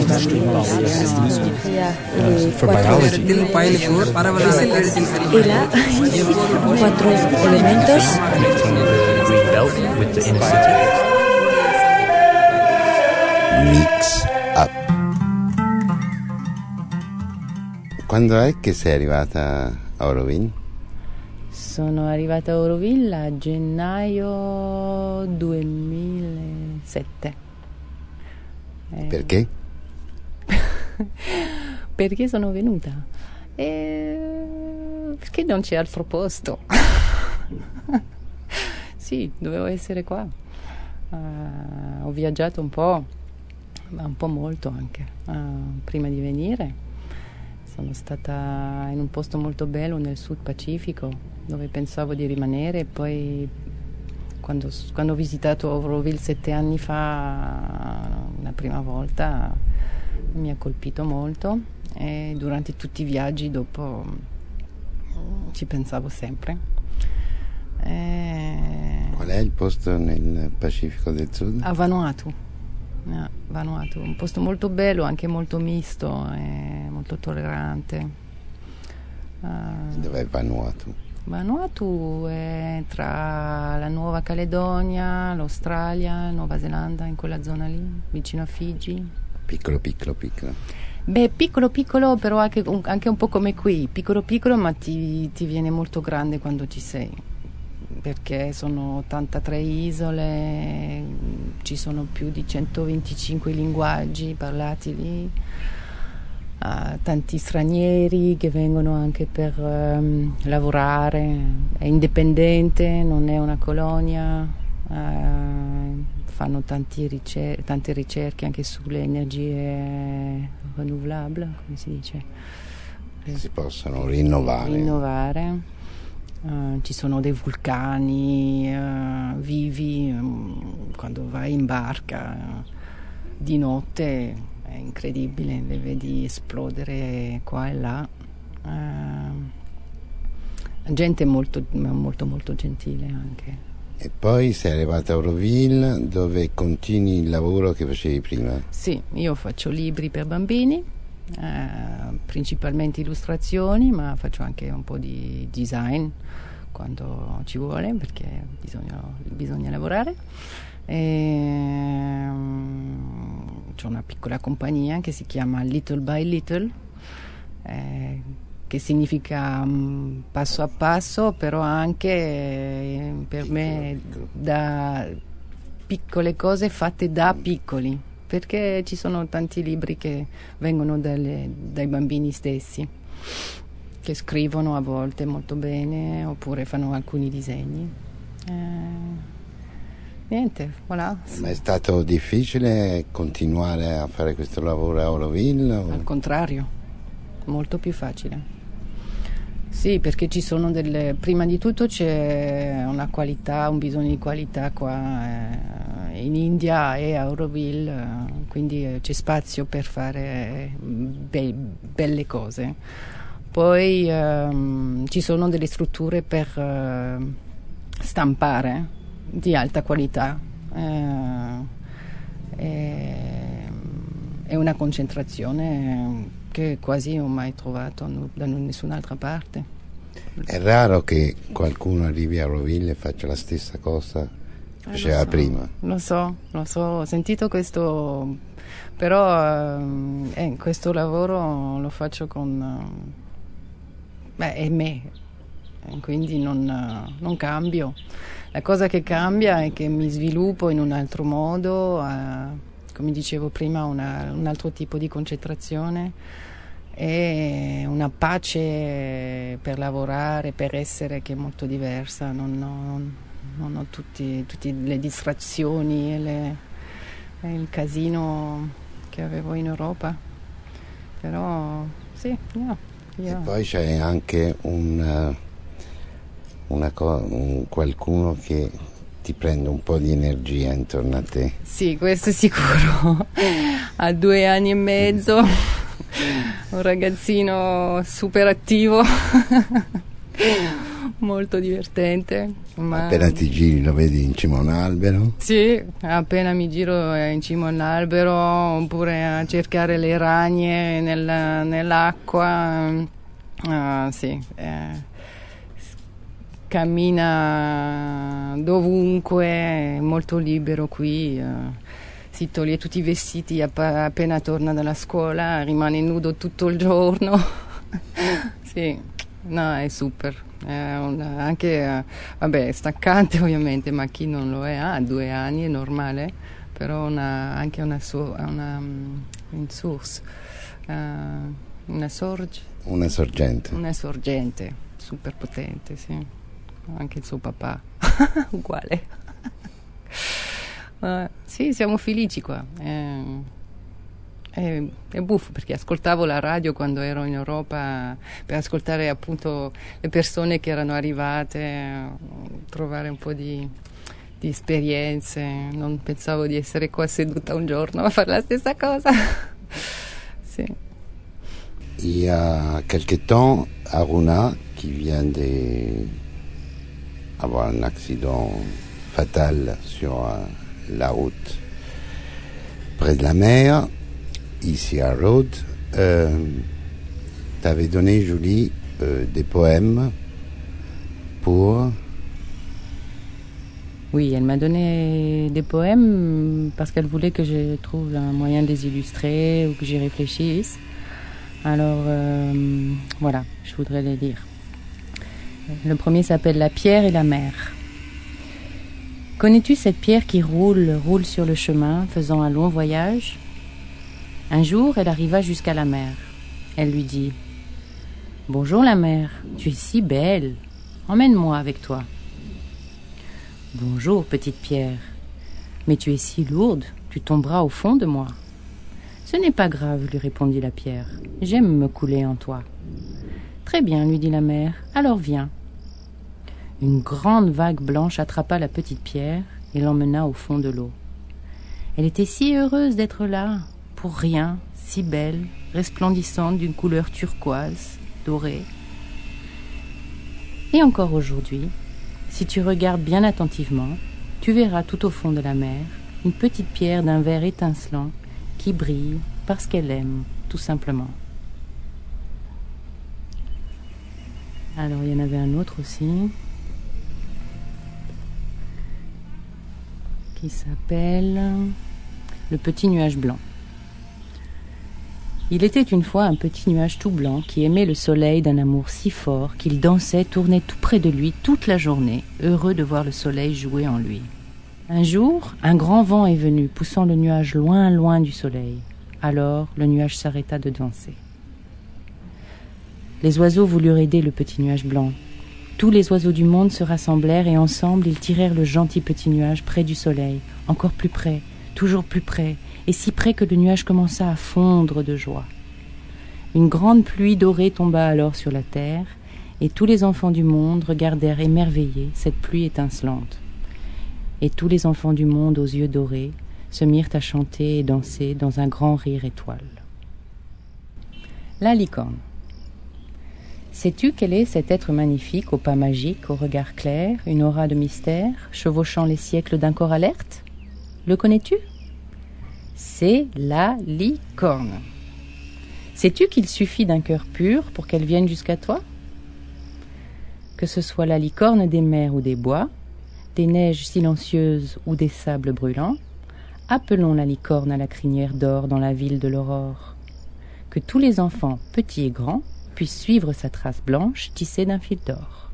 For biology. Y la 4 elementos. Connecting the green belt with the inner city. Mix Up. Quando è che sei arrivata a Auroville? Sono arrivata a Auroville a gennaio 2007. Perché? Perché sono venuta? Perché non c'è altro posto. Sì, dovevo essere qua. Ho viaggiato un po', ma un po' molto anche, prima di venire. Sono stata in un posto molto bello nel Sud Pacifico, dove pensavo di rimanere, e poi quando ho visitato Auroville 7 anni fa, la prima volta, mi ha colpito molto, e durante tutti i viaggi dopo ci pensavo sempre. Qual è il posto nel Pacifico del Sud? A Vanuatu. Vanuatu, un posto molto bello, anche molto misto e molto tollerante. Dov'è Vanuatu? Vanuatu è tra la Nuova Caledonia, l'Australia, Nuova Zelanda, in quella zona lì, vicino a Figi. Piccolo. Beh, piccolo, però anche un po' come qui, piccolo, ma ti viene molto grande quando ci sei, perché sono 83 isole, ci sono più di 125 linguaggi parlati lì, tanti stranieri che vengono anche per lavorare, è indipendente, non è una colonia, fanno tante ricerche anche sulle energie rinnovabili, come si dice? Che si possono rinnovare. Ci sono dei vulcani vivi, quando vai in barca di notte è incredibile, le vedi esplodere qua e là. La gente è molto gentile anche. E poi sei arrivata a Auroville, dove continui il lavoro che facevi prima? Sì, io faccio libri per bambini, principalmente illustrazioni, ma faccio anche un po' di design quando ci vuole, perché bisogna lavorare. C'ho una piccola compagnia che si chiama Little by Little, che significa passo a passo, però anche per me da piccole cose fatte da piccoli, perché ci sono tanti libri che vengono dai bambini stessi, che scrivono a volte molto bene oppure fanno alcuni disegni. Niente, voilà. Ma è stato difficile continuare a fare questo lavoro a Auroville? Al contrario, molto più facile. Sì, perché ci sono prima di tutto c'è una qualità, un bisogno di qualità qua in India e a Auroville, quindi c'è spazio per fare belle cose. Poi ci sono delle strutture per stampare di alta qualità, è una concentrazione che quasi non ho mai trovato da nessun'altra parte. È raro che qualcuno arrivi a Auroville e faccia la stessa cosa che faceva prima. Lo so, ho sentito questo, però questo lavoro lo faccio con è me, quindi non cambio. La cosa che cambia è che mi sviluppo in un altro modo, come dicevo prima, un altro tipo di concentrazione e una pace per lavorare, per essere, che è molto diversa. Non ho tutte le distrazioni e il casino che avevo in Europa, però sì, E poi c'è anche qualcuno che ti prende un po' di energia intorno a te. Sì, questo è sicuro. A 2 anni e mezzo, un ragazzino super attivo, molto divertente. Ma... Appena ti giri lo vedi in cima a un albero? Sì, appena mi giro in cima a un albero, oppure a cercare le ragne nell'acqua. Sì, cammina dovunque, è molto libero qui. Si toglie tutti i vestiti appena torna dalla scuola, rimane nudo tutto il giorno. Sì, no, è super. È anche, vabbè, è staccante ovviamente, ma chi non lo è, a 2 anni è normale, però anche una source, una sorgente. Una sorgente, super potente, sì. Anche il suo papà, uguale. Sì, siamo felici qua. È buffo perché ascoltavo la radio quando ero in Europa per ascoltare appunto le persone che erano arrivate, trovare un po' di esperienze. Non pensavo di essere qua seduta un giorno a fare la stessa cosa. Sì. Il y a quelque temps, Aruna, qui vient d'avoir un accident fatal sur la route près de la mer, ici à Rhodes, t'avais donné, Julie, des poèmes pour... Oui, elle m'a donné des poèmes parce qu'elle voulait que je trouve un moyen de les illustrer ou que j'y réfléchisse. Alors, voilà, je voudrais les lire. Le premier s'appelle « La pierre et la mer ». Connais-tu cette pierre qui roule sur le chemin, faisant un long voyage ? Un jour, elle arriva jusqu'à la mer. Elle lui dit « Bonjour la mer, tu es si belle, emmène-moi avec toi. » « Bonjour petite pierre, mais tu es si lourde, tu tomberas au fond de moi. » « Ce n'est pas grave, lui répondit la pierre, j'aime me couler en toi. »« Très bien, lui dit la mer, alors viens. » Une grande vague blanche attrapa la petite pierre et l'emmena au fond de l'eau. Elle était si heureuse d'être là, pour rien, si belle, resplendissante d'une couleur turquoise, dorée. Et encore aujourd'hui, si tu regardes bien attentivement, tu verras tout au fond de la mer une petite pierre d'un vert étincelant qui brille parce qu'elle aime, tout simplement. Alors, il y en avait un autre aussi, qui s'appelle « Le petit nuage blanc ». Il était une fois un petit nuage tout blanc qui aimait le soleil d'un amour si fort qu'il dansait, tournait tout près de lui toute la journée, heureux de voir le soleil jouer en lui. Un jour, un grand vent est venu, poussant le nuage loin, loin du soleil. Alors, le nuage s'arrêta de danser. Les oiseaux voulurent aider le petit nuage blanc. Tous les oiseaux du monde se rassemblèrent et ensemble, ils tirèrent le gentil petit nuage près du soleil, encore plus près, toujours plus près, et si près que le nuage commença à fondre de joie. Une grande pluie dorée tomba alors sur la terre, et tous les enfants du monde regardèrent émerveillés cette pluie étincelante. Et tous les enfants du monde aux yeux dorés se mirent à chanter et danser dans un grand rire étoile. La licorne. Sais-tu quel est cet être magnifique, aux pas magiques, au regard clair, une aura de mystère, chevauchant les siècles d'un corps alerte ? Le connais-tu ? C'est la licorne. Sais-tu qu'il suffit d'un cœur pur pour qu'elle vienne jusqu'à toi ? Que ce soit la licorne des mers ou des bois, des neiges silencieuses ou des sables brûlants, appelons la licorne à la crinière d'or dans la ville de l'aurore. Que tous les enfants, petits et grands, puissent suivre sa trace blanche tissée d'un fil d'or.